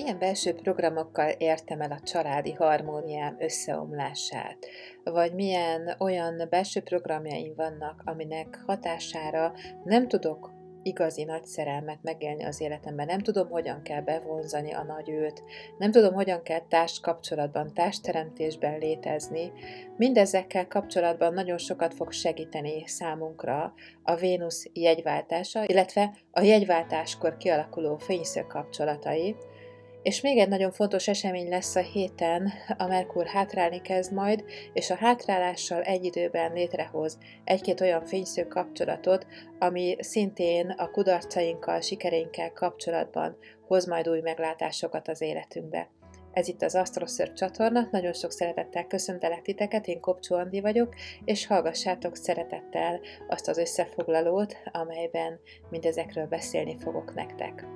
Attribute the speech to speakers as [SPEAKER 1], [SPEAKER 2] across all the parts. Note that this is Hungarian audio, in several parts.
[SPEAKER 1] Milyen belső programokkal értem el a családi harmóniám összeomlását? Vagy milyen olyan belső programjaim vannak, aminek hatására nem tudok igazi nagy szerelmet megélni az életemben, nem tudom, hogyan kell bevonzani a nagy őt, nem tudom, hogyan kell társkapcsolatban, társteremtésben létezni. Mindezekkel kapcsolatban nagyon sokat fog segíteni számunkra a Vénusz jegyváltása, illetve a jegyváltáskor kialakuló fényszög kapcsolatai. És még egy nagyon fontos esemény lesz a héten, a Merkur hátrálni kezd majd, és a hátrálással egy időben létrehoz egy-két olyan fényszög kapcsolatot, ami szintén a kudarcainkkal, sikereinkkel kapcsolatban hoz majd új meglátásokat az életünkbe. Ez itt az Asztroszörf csatorna, nagyon sok szeretettel köszöntelek titeket, én Kopcsó Andi vagyok, és hallgassátok szeretettel azt az összefoglalót, amelyben mindezekről beszélni fogok nektek.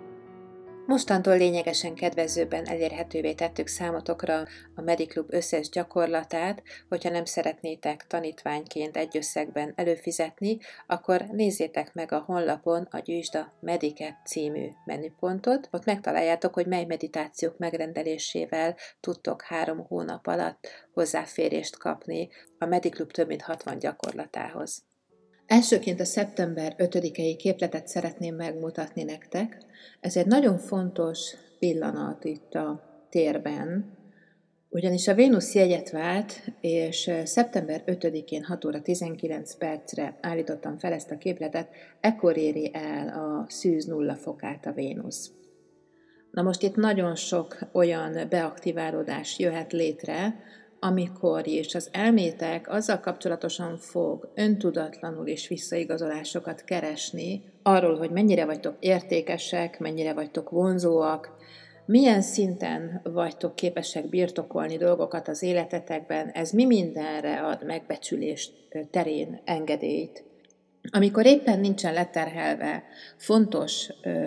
[SPEAKER 1] Mostantól lényegesen kedvezőbben elérhetővé tettük számotokra a Mediklub összes gyakorlatát, hogyha nem szeretnétek tanítványként egy összegben előfizetni, akkor nézzétek meg a honlapon a Gyűjtsd a Mediket című menüpontot. Ott megtaláljátok, hogy mely meditációk megrendelésével tudtok 3 hónap alatt hozzáférést kapni a Mediklub több mint 60 gyakorlatához. Elsőként a szeptember 5-i képletet szeretném megmutatni nektek. Ez egy nagyon fontos pillanat itt a térben, ugyanis a Vénusz jegyet vált, és szeptember 5-én 6 óra 19 percre állítottam fel ezt a képletet, ekkor éri el a szűz 0 fokát a Vénusz. Na most itt nagyon sok olyan beaktiválódás jöhet létre, amikor is az elmétek azzal kapcsolatosan fog öntudatlanul is visszaigazolásokat keresni, arról, hogy mennyire vagytok értékesek, mennyire vagytok vonzóak, milyen szinten vagytok képesek birtokolni dolgokat az életetekben, ez mi mindenre ad megbecsülés terén engedélyt. Amikor éppen nincsen leterhelve fontos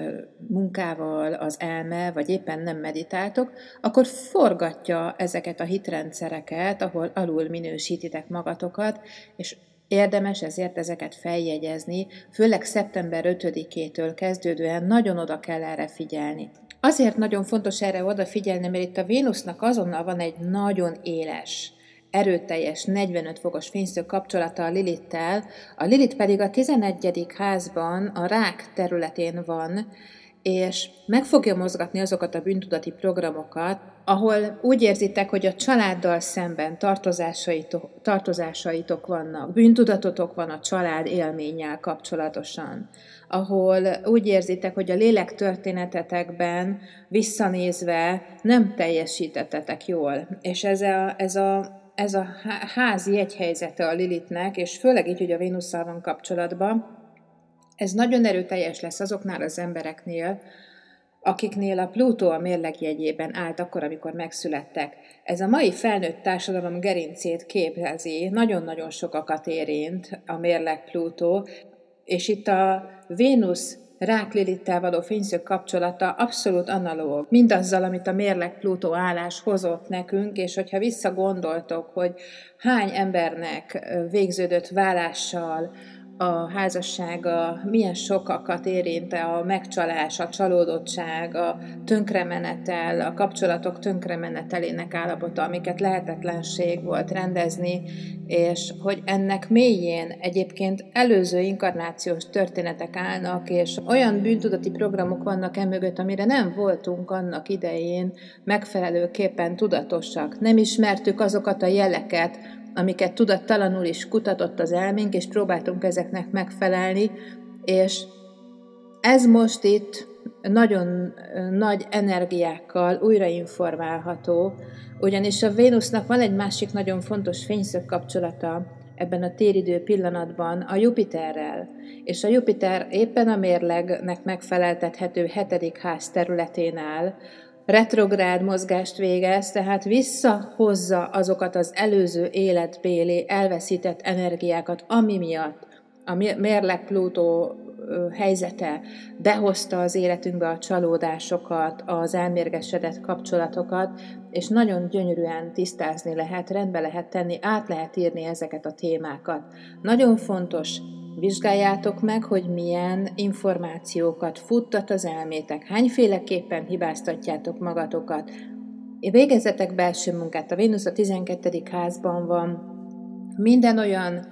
[SPEAKER 1] munkával az elme, vagy éppen nem meditáltok, akkor forgatja ezeket a hitrendszereket, ahol alul minősítitek magatokat, és érdemes ezért ezeket feljegyezni, főleg szeptember 5-től kezdődően nagyon oda kell erre figyelni. Azért nagyon fontos erre odafigyelni, mert itt a Vénusznak azonnal van egy nagyon éles, erőteljes 45 fokos fényszög kapcsolata a Lilittel, a Lilit pedig a 11. házban, a Rák területén van, és meg fogja mozgatni azokat a bűntudati programokat, ahol úgy érzitek, hogy a családdal szemben tartozásaitok vannak, bűntudatotok van a család élménnyel kapcsolatosan, ahol úgy érzitek, hogy a lélek történetetekben visszanézve nem teljesítettetek jól, és ez a házi jegyhelyzete a Lilithnek, és főleg így, hogy a Vénusszal van kapcsolatban, ez nagyon erőteljes lesz azoknál az embereknél, akiknél a Plutó a mérlegjegyében állt akkor, amikor megszülettek. Ez a mai felnőtt társadalom gerincét képezi, nagyon-nagyon sokakat érint a mérleg Plutó, és itt a Vénusz Rák Lilittel való fényszög kapcsolata abszolút analóg, mindazzal, amit a mérleg Plutó állás hozott nekünk, és hogyha visszagondoltok, hogy hány embernek végződött válással a házassága, milyen sokakat érint a megcsalás, a csalódottság, a tönkremenetel, a kapcsolatok tönkremenetelének állapota, amiket lehetetlenség volt rendezni, és hogy ennek mélyén egyébként előző inkarnációs történetek állnak, és olyan bűntudati programok vannak emögött, amire nem voltunk annak idején megfelelőképpen tudatosak. Nem ismertük azokat a jeleket, amiket tudattalanul is kutatott az elménk, és próbáltunk ezeknek megfelelni, és ez most itt nagyon nagy energiákkal újrainformálható, ugyanis a Vénusznak van egy másik nagyon fontos fényszög kapcsolata ebben a téridő pillanatban a Jupiterrel, és a Jupiter éppen a mérlegnek megfeleltethető 7. ház területén áll, retrográd mozgást végez, tehát visszahozza azokat az előző életbéli elveszített energiákat, ami miatt a mérleg Plutó helyzete behozta az életünkbe a csalódásokat, az elmérgesedett kapcsolatokat, és nagyon gyönyörűen tisztázni lehet, rendbe lehet tenni, át lehet írni ezeket a témákat. Nagyon fontos vizsgáljátok meg, hogy milyen információkat futtat az elmétek, hányféleképpen hibáztatjátok magatokat. Végezzetek belső munkát, a Vénusz a 12. házban van, minden olyan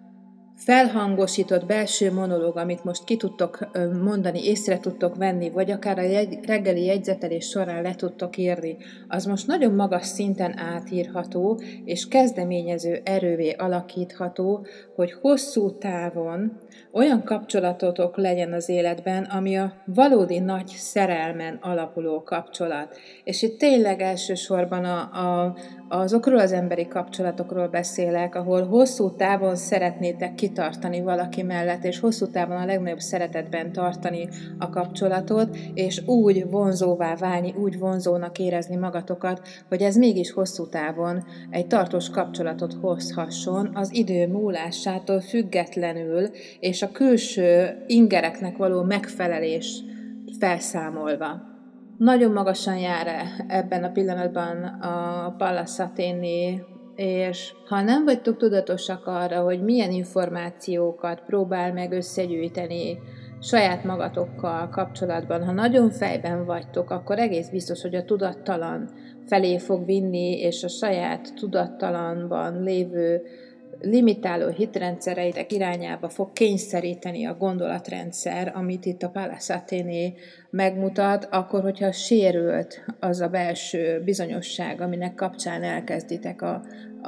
[SPEAKER 1] felhangosított belső monológ, amit most ki tudtok mondani, észre tudtok venni, vagy akár a reggeli jegyzetelés során le tudtok írni, az most nagyon magas szinten átírható, és kezdeményező erővé alakítható, hogy hosszú távon olyan kapcsolatotok legyen az életben, ami a valódi nagy szerelmen alapuló kapcsolat. És itt tényleg elsősorban azokról az emberi kapcsolatokról beszélek, ahol hosszú távon szeretnétek kitartani valaki mellett, és hosszú távon a legnagyobb szeretetben tartani a kapcsolatot, és úgy vonzóvá válni, úgy vonzónak érezni magatokat, hogy ez mégis hosszú távon egy tartós kapcsolatot hozhasson az idő múlásától függetlenül, és a külső ingereknek való megfelelés felszámolva. Nagyon magasan jár ebben a pillanatban a Pallas Athéné, és ha nem vagytok tudatosak arra, hogy milyen információkat próbál meg összegyűjteni saját magatokkal kapcsolatban, ha nagyon fejben vagytok, akkor egész biztos, hogy a tudattalan felé fog vinni, és a saját tudattalanban lévő limitáló hitrendszereitek irányába fog kényszeríteni a gondolatrendszer, amit itt a Pallas Athéné megmutat, akkor, hogyha sérült az a belső bizonyosság, aminek kapcsán elkezditek a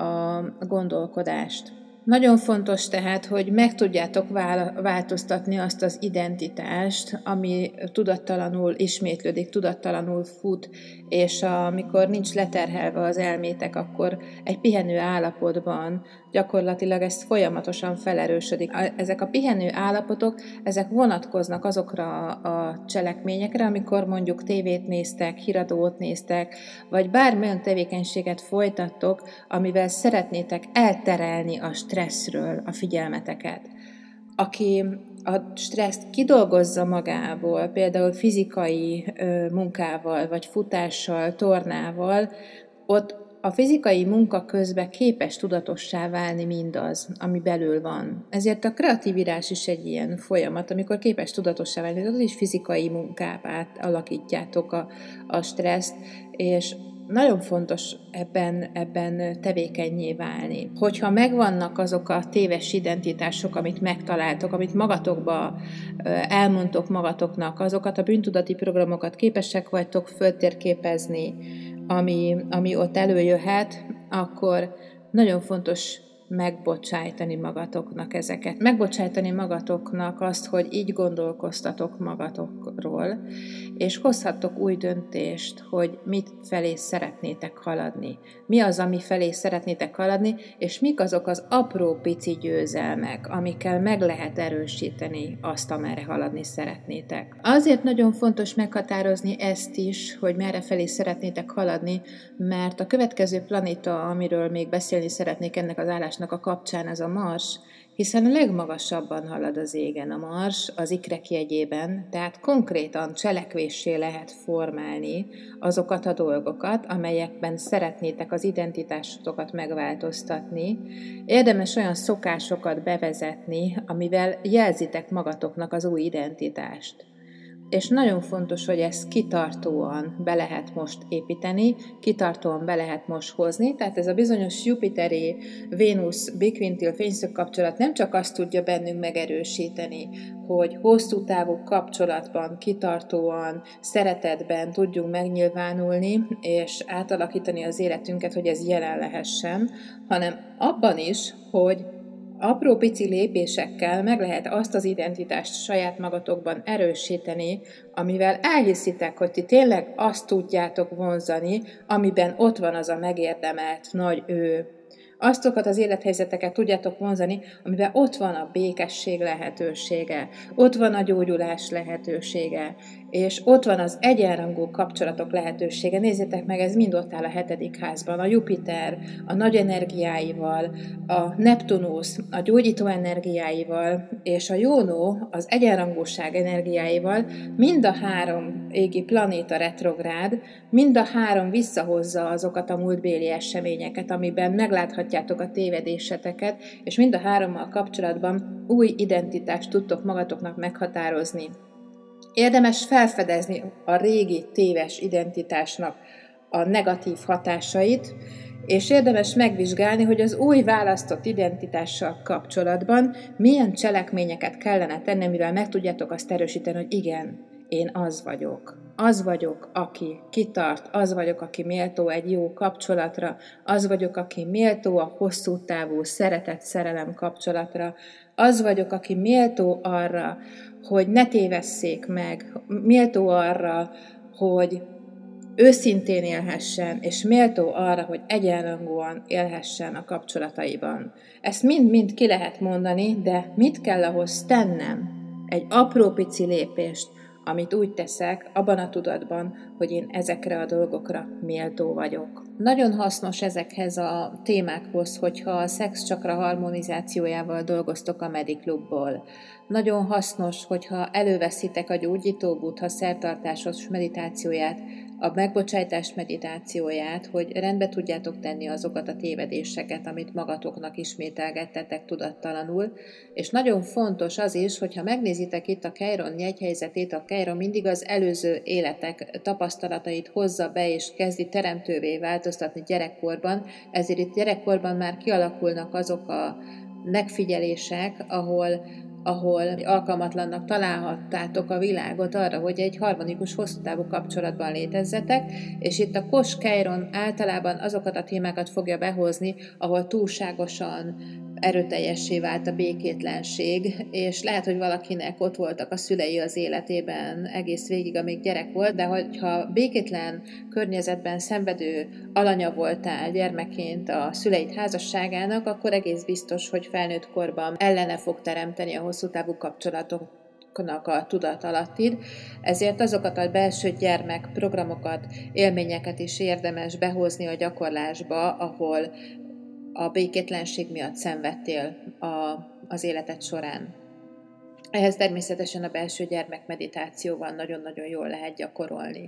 [SPEAKER 1] gondolkodást. Nagyon fontos tehát, hogy meg tudjátok változtatni azt az identitást, ami tudattalanul ismétlődik, tudattalanul fut, és amikor nincs leterhelve az elmétek, akkor egy pihenő állapotban gyakorlatilag ez folyamatosan felerősödik. Ezek a pihenő állapotok, ezek vonatkoznak azokra a cselekményekre, amikor mondjuk tévét néztek, híradót néztek, vagy bármilyen tevékenységet folytattok, amivel szeretnétek elterelni a stresszről a figyelmeteket. Aki a stresszt kidolgozza magából, például fizikai munkával, vagy futással, tornával, ott a fizikai munka közben képes tudatossá válni mindaz, ami belül van. Ezért a kreatív írás is egy ilyen folyamat, amikor képes tudatossá válni, az is fizikai munkává alakítjátok a stresszt, és nagyon fontos ebben tevékennyé válni. Hogyha megvannak azok a téves identitások, amit megtaláltok, amit magatokba elmondtok magatoknak, azokat a bűntudati programokat képesek vagytok föltérképezni, ami ott előjöhet, akkor nagyon fontos megbocsájtani magatoknak ezeket. Megbocsájtani magatoknak azt, hogy így gondolkoztatok magatokról, és hozhattok új döntést, hogy mit felé szeretnétek haladni. Mi az, ami felé szeretnétek haladni, és mik azok az apró pici győzelmek, amikkel meg lehet erősíteni azt, amerre haladni szeretnétek. Azért nagyon fontos meghatározni ezt is, hogy merre felé szeretnétek haladni, mert a következő planéta, amiről még beszélni szeretnék ennek az állásnak a kapcsán, ez a Mars, hiszen a legmagasabban halad az égen a Mars, az ikrek jegyében, tehát konkrétan cselekvéssé lehet formálni azokat a dolgokat, amelyekben szeretnétek az identitásotokat megváltoztatni. Érdemes olyan szokásokat bevezetni, amivel jelzitek magatoknak az új identitást. És nagyon fontos, hogy ezt kitartóan be lehet most építeni, kitartóan be lehet most hozni, tehát ez a bizonyos Jupiteri Vénusz bikvintil fényszög kapcsolat nem csak azt tudja bennünk megerősíteni, hogy hosszú távú kapcsolatban, kitartóan, szeretetben tudjunk megnyilvánulni, és átalakítani az életünket, hogy ez jelen lehessen, hanem abban is, hogy apró pici lépésekkel meg lehet azt az identitást saját magatokban erősíteni, amivel elhiszitek, hogy ti tényleg azt tudjátok vonzani, amiben ott van az a megérdemelt nagy ő. Aztokat az élethelyzeteket tudjátok vonzani, amiben ott van a békesség lehetősége, ott van a gyógyulás lehetősége, és ott van az egyenrangú kapcsolatok lehetősége. Nézzétek meg, ez mind ott áll a 7. házban. A Jupiter a nagy energiáival, a Neptunusz a gyógyító energiáival, és a Jónó az egyenrangúság energiáival, mind a 3 égi planéta retrográd, mind a 3 visszahozza azokat a múltbéli eseményeket, amiben megláthatják meglátjátok a tévedéseteket, és mind a hárommal kapcsolatban új identitást tudtok magatoknak meghatározni. Érdemes felfedezni a régi téves identitásnak a negatív hatásait, és érdemes megvizsgálni, hogy az új választott identitással kapcsolatban milyen cselekményeket kellene tenni, mivel meg tudjátok azt erősíteni, hogy igen, én az vagyok. Az vagyok, aki kitart, az vagyok, aki méltó egy jó kapcsolatra, az vagyok, aki méltó a hosszú távú szeretet-szerelem kapcsolatra, az vagyok, aki méltó arra, hogy ne tévesszék meg, méltó arra, hogy őszintén élhessen, és méltó arra, hogy egyenrangúan élhessen a kapcsolataiban. Ezt mind-mind ki lehet mondani, de mit kell ahhoz tennem? Egy apró pici lépést, amit úgy teszek, abban a tudatban, hogy én ezekre a dolgokra méltó vagyok. Nagyon hasznos ezekhez a témákhoz, hogyha a szexcsakra harmonizációjával dolgoztok a Mediklubból. Nagyon hasznos, hogyha előveszitek a Gyógyító Buddha szertartásos meditációját, a megbocsájtás meditációját, hogy rendbe tudjátok tenni azokat a tévedéseket, amit magatoknak ismételgettetek tudattalanul, és nagyon fontos az is, hogyha megnézitek itt a Chiron jegyhelyzetét, a Chiron mindig az előző életek tapasztalatait hozza be, és kezdi teremtővé változtatni gyerekkorban, ezért itt gyerekkorban már kialakulnak azok a megfigyelések, ahol alkalmatlannak találhattátok a világot arra, hogy egy harmonikus, hosszú távú kapcsolatban létezzetek, és itt a Kos Chiron általában azokat a témákat fogja behozni, ahol túlságosan erőteljessé vált a békétlenség, és lehet, hogy valakinek ott voltak a szülei az életében egész végig, amíg gyerek volt, de hogyha békétlen környezetben szenvedő alanya voltál gyermekként a szüleid házasságának, akkor egész biztos, hogy felnőtt korban ellene fog teremteni a hosszú távú kapcsolatoknak a tudatalattid, ezért azokat a belső gyermek programokat, élményeket is érdemes behozni a gyakorlásba, ahol a békétlenség miatt szenvedtél az életed során. Ehhez természetesen a belső gyermek meditációval nagyon-nagyon jól lehet gyakorolni.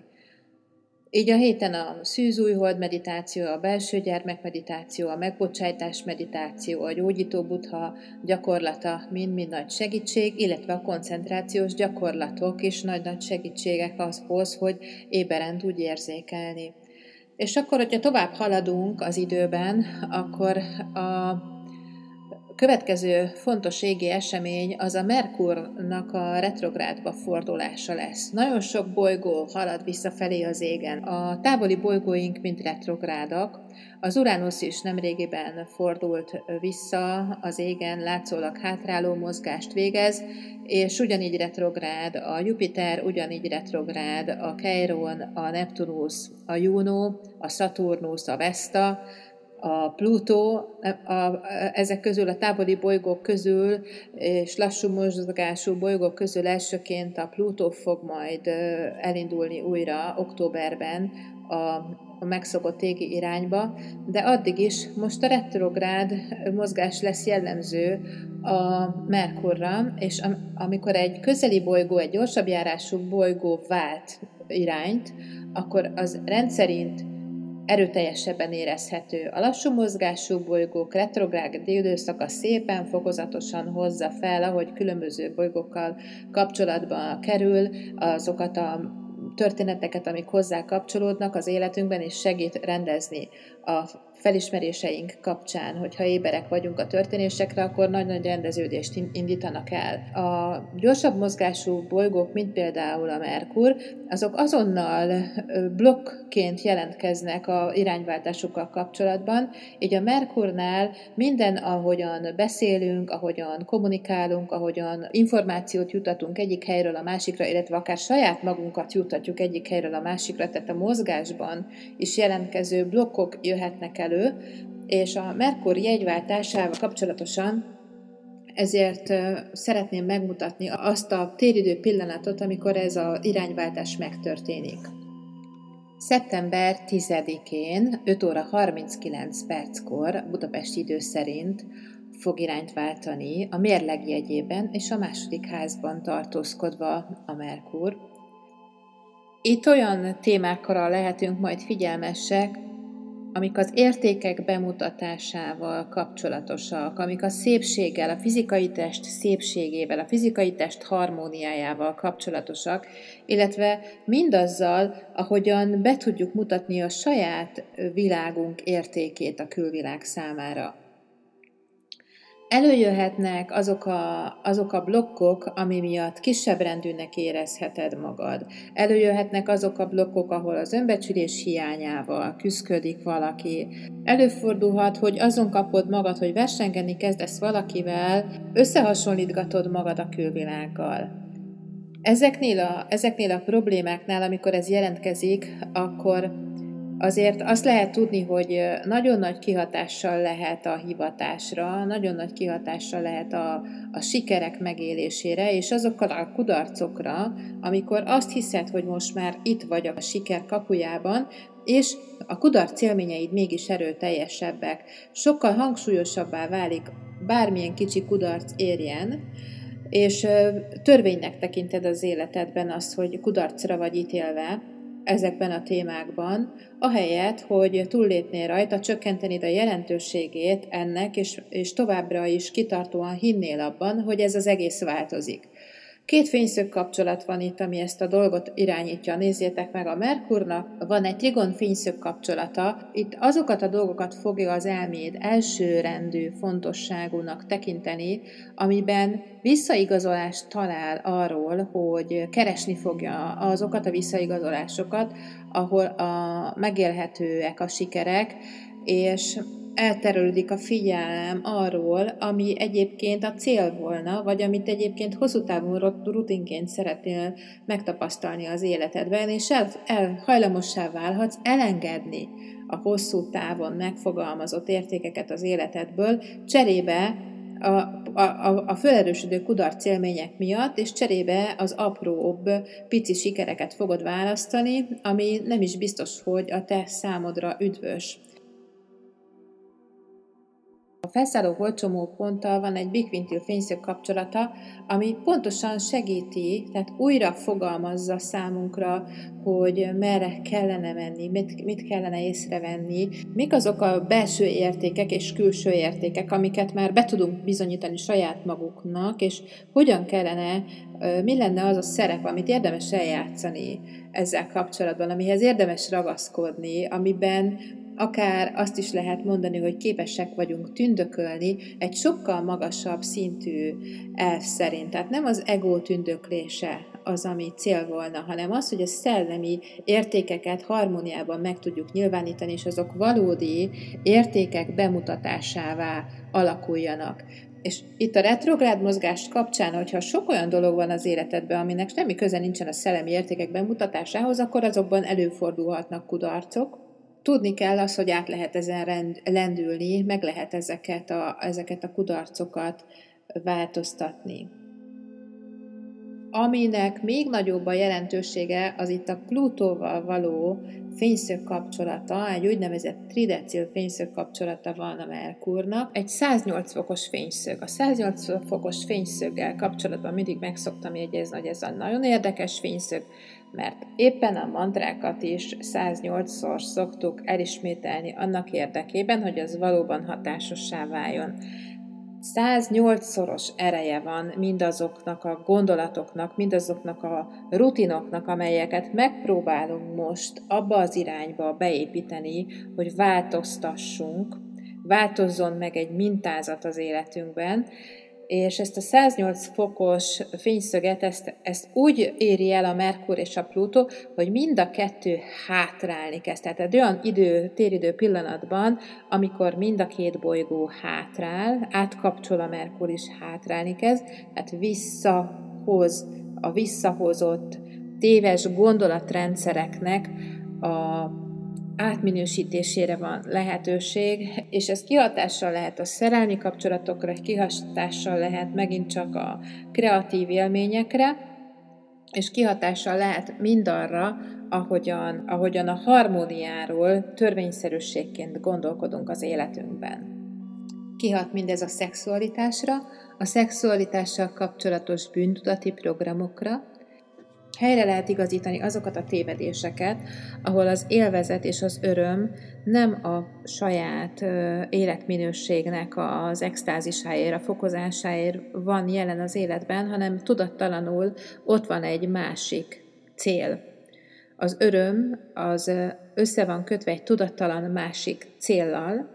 [SPEAKER 1] Így a héten a szűzújhold meditáció, a belső gyermek meditáció, a megbocsájtás meditáció, a Gyógyító Buddha gyakorlata mind-mind nagy segítség, illetve a koncentrációs gyakorlatok is nagy-nagy segítségek ahhoz, hogy éberen tudj érzékelni. És akkor, hogyha tovább haladunk az időben, akkor a következő fontos égi esemény az a Merkurnak a retrográdba fordulása lesz. Nagyon sok bolygó halad visszafelé az égen. A távoli bolygóink mind retrográdak. Az Uránusz is nemrégiben fordult vissza az égen, látszólag hátráló mozgást végez, és ugyanígy retrográd a Jupiter, ugyanígy retrográd a Chiron, a Neptunusz, a Juno, a Szaturnusz, a Vesta, a Plutó, ezek közül a távoli bolygók közül és lassú mozgású bolygók közül elsőként a Plutó fog majd elindulni újra októberben a megszokott égi irányba, de addig is most a retrográd mozgás lesz jellemző a Merkurra, és amikor egy közeli bolygó, egy gyorsabb járású bolygó vált irányt, akkor az rendszerint erőteljesebben érezhető. A lassú mozgású bolygók retrográd időszaka szépen, fokozatosan hozza fel, ahogy különböző bolygókkal kapcsolatba kerül, azokat a történeteket, amik hozzá kapcsolódnak az életünkben, és segít rendezni a felismeréseink kapcsán, hogyha éberek vagyunk a történésekre, akkor nagy-nagy rendeződést indítanak el. A gyorsabb mozgású bolygók, mint például a Merkur, azok azonnal blokkként jelentkeznek a irányváltásukkal kapcsolatban, így a Merkurnál minden, ahogyan beszélünk, ahogyan kommunikálunk, ahogyan információt jutatunk egyik helyről a másikra, illetve akár saját magunkat jutatjuk egyik helyről a másikra, tehát a mozgásban is jelentkező blokkok jöhetnek elő, és a Merkur jegyváltásával kapcsolatosan ezért szeretném megmutatni azt a téridő pillanatot, amikor ez az irányváltás megtörténik. Szeptember 10-én 5 óra 39 perckor Budapesti idő szerint fog irányt váltani a mérleg jegyében és a második házban tartózkodva a Merkur. Itt olyan témákra lehetünk majd figyelmesek, amik az értékek bemutatásával kapcsolatosak, amik a szépséggel, a fizikai test szépségével, a fizikai test harmóniájával kapcsolatosak, illetve mindazzal, ahogyan be tudjuk mutatni a saját világunk értékét a külvilág számára. Előjöhetnek azok a blokkok, ami miatt kisebbrendűnek érezheted magad. Előjöhetnek azok a blokkok, ahol az önbecsülés hiányával küszködik valaki. Előfordulhat, hogy azon kapod magad, hogy versengeni kezdesz valakivel, összehasonlítgatod magad a külvilággal. Ezeknél a problémáknál, amikor ez jelentkezik, akkor azért azt lehet tudni, hogy nagyon nagy kihatással lehet a hivatásra, nagyon nagy kihatással lehet a sikerek megélésére, és azokkal a kudarcokra, amikor azt hiszed, hogy most már itt vagy a siker kapujában, és a kudarc élményeid mégis erőteljesebbek. Sokkal hangsúlyosabbá válik bármilyen kicsi kudarc érjen, és törvénynek tekinted az életedben azt, hogy kudarcra vagy ítélve ezekben a témákban, ahelyett, hogy túllépnél rajta, csökkentenéd a jelentőségét ennek, és továbbra is kitartóan hinnél abban, hogy ez az egész változik. Két fényszög kapcsolat van itt, ami ezt a dolgot irányítja. Nézzétek meg, a Merkurnak van egy trigon fényszög kapcsolata. Itt azokat a dolgokat fogja az elméd elsőrendű fontosságúnak tekinteni, amiben visszaigazolást talál arról, hogy keresni fogja azokat a visszaigazolásokat, ahol megélhetőek a sikerek, és elterelődik a figyelem arról, ami egyébként a cél volna, vagy amit egyébként hosszú távon rutinként szeretnél megtapasztalni az életedben, és hajlamossá válhatsz elengedni a hosszú távon megfogalmazott értékeket az életedből, cserébe a felerősödő kudarc élmények miatt, és cserébe az apróbb, pici sikereket fogod választani, ami nem is biztos, hogy a te számodra üdvös. A felszálló holdcsomó ponttal van egy bikvintil fényszög kapcsolata, ami pontosan segíti, tehát újra fogalmazza számunkra, hogy merre kellene menni, mit kellene észrevenni, mik azok a belső értékek és külső értékek, amiket már be tudunk bizonyítani saját maguknak, és hogyan kellene, mi lenne az a szerep, amit érdemes eljátszani ezzel kapcsolatban, amihez érdemes ragaszkodni, amiben akár azt is lehet mondani, hogy képesek vagyunk tündökölni egy sokkal magasabb szintű elv szerint. Tehát nem az ego tündöklése az, ami cél volna, hanem az, hogy a szellemi értékeket harmóniában meg tudjuk nyilvánítani, és azok valódi értékek bemutatásává alakuljanak. És itt a retrográd mozgás kapcsán, hogyha sok olyan dolog van az életedben, aminek semmi köze nincsen a szellemi értékek bemutatásához, akkor azokban előfordulhatnak kudarcok. Tudni kell az, hogy át lehet ezen lendülni, meg lehet ezeket a kudarcokat változtatni. Aminek még nagyobb a jelentősége, az itt a Plutóval való fényszög kapcsolata, egy úgynevezett tridecil fényszög kapcsolata van a Merkurnak. Egy 108 fokos fényszög. A 108 fokos fényszöggel kapcsolatban mindig meg szoktam jegyezni, hogy ez a nagyon érdekes fényszög, mert éppen a mantrákat is 108-szor szoktuk elismételni annak érdekében, hogy az valóban hatásossá váljon. 108-szoros ereje van mindazoknak a gondolatoknak, mindazoknak a rutinoknak, amelyeket megpróbálunk most abba az irányba beépíteni, hogy változtassunk, változzon meg egy mintázat az életünkben, és ezt a 108 fokos fényszöget, ezt úgy éri el a Merkur és a Plutó, hogy mind a kettő hátrálni kezd. Tehát egy olyan téridő pillanatban, amikor mind a két bolygó hátrál, átkapcsol a Merkur is hátrálni kezd, tehát visszahoz a visszahozott téves gondolatrendszereknek a átminősítésére van lehetőség, és ez kihatással lehet a szerelmi kapcsolatokra, kihatással lehet megint csak a kreatív élményekre, és kihatással lehet mindarra, ahogyan a harmóniáról törvényszerűségként gondolkodunk az életünkben. Kihat mindez a szexualitásra, a szexualitással kapcsolatos bűntudati programokra, Helyre lehet igazítani azokat a tévedéseket, ahol az élvezet és az öröm nem a saját életminőségnek az extázisáért, a fokozásáért van jelen az életben, hanem tudattalanul ott van egy másik cél. Az öröm az össze van kötve egy tudattalan másik céllal,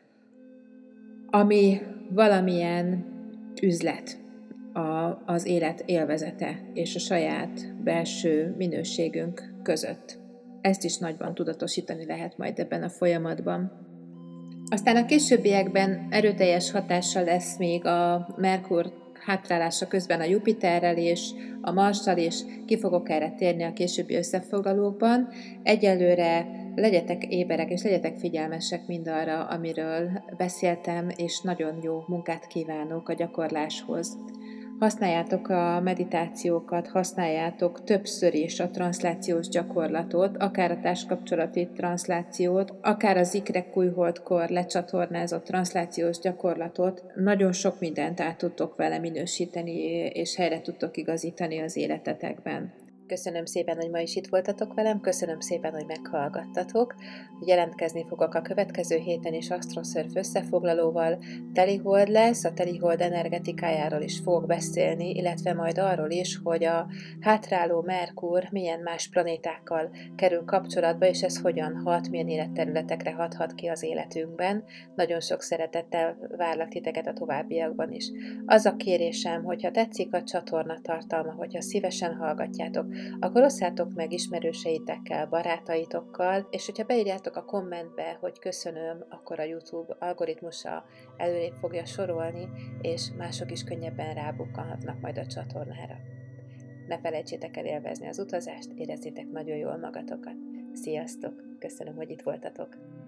[SPEAKER 1] ami valamilyen üzlet, az élet élvezete és a saját belső minőségünk között. Ezt is nagyban tudatosítani lehet majd ebben a folyamatban. Aztán a későbbiekben erőteljes hatással lesz még a Merkur hátrálása közben a Jupiterrel és a Marssal, és ki fogok erre térni a későbbi összefoglalókban. Egyelőre legyetek éberek és legyetek figyelmesek mindarra, amiről beszéltem, és nagyon jó munkát kívánok a gyakorláshoz. Használjátok a meditációkat, használjátok többször is a transzlációs gyakorlatot, akár a társkapcsolati transzlációt, akár a Zikrek újholdkor lecsatornázott transzlációs gyakorlatot. Nagyon sok mindent át tudtok vele minősíteni, és helyre tudtok igazítani az életetekben. Köszönöm szépen, hogy ma is itt voltatok velem, köszönöm szépen, hogy meghallgattatok. Jelentkezni fogok a következő héten is Astrosurf összefoglalóval. Telihold lesz, a telihold energetikájáról is fogok beszélni, illetve majd arról is, hogy a hátráló Merkur milyen más planétákkal kerül kapcsolatba, és ez hogyan hat, milyen életterületekre hathat ki az életünkben. Nagyon sok szeretettel várlak titeket a továbbiakban is. Az a kérésem, hogyha tetszik a csatorna tartalma, hogyha szívesen hallgatjátok, akkor osszátok meg ismerőseitekkel, barátaitokkal, és hogyha beírjátok a kommentbe, hogy köszönöm, akkor a YouTube algoritmusa előrébb fogja sorolni, és mások is könnyebben rábukkanhatnak majd a csatornára. Ne felejtsétek el élvezni az utazást, érezzétek nagyon jól magatokat. Sziasztok! Köszönöm, hogy itt voltatok!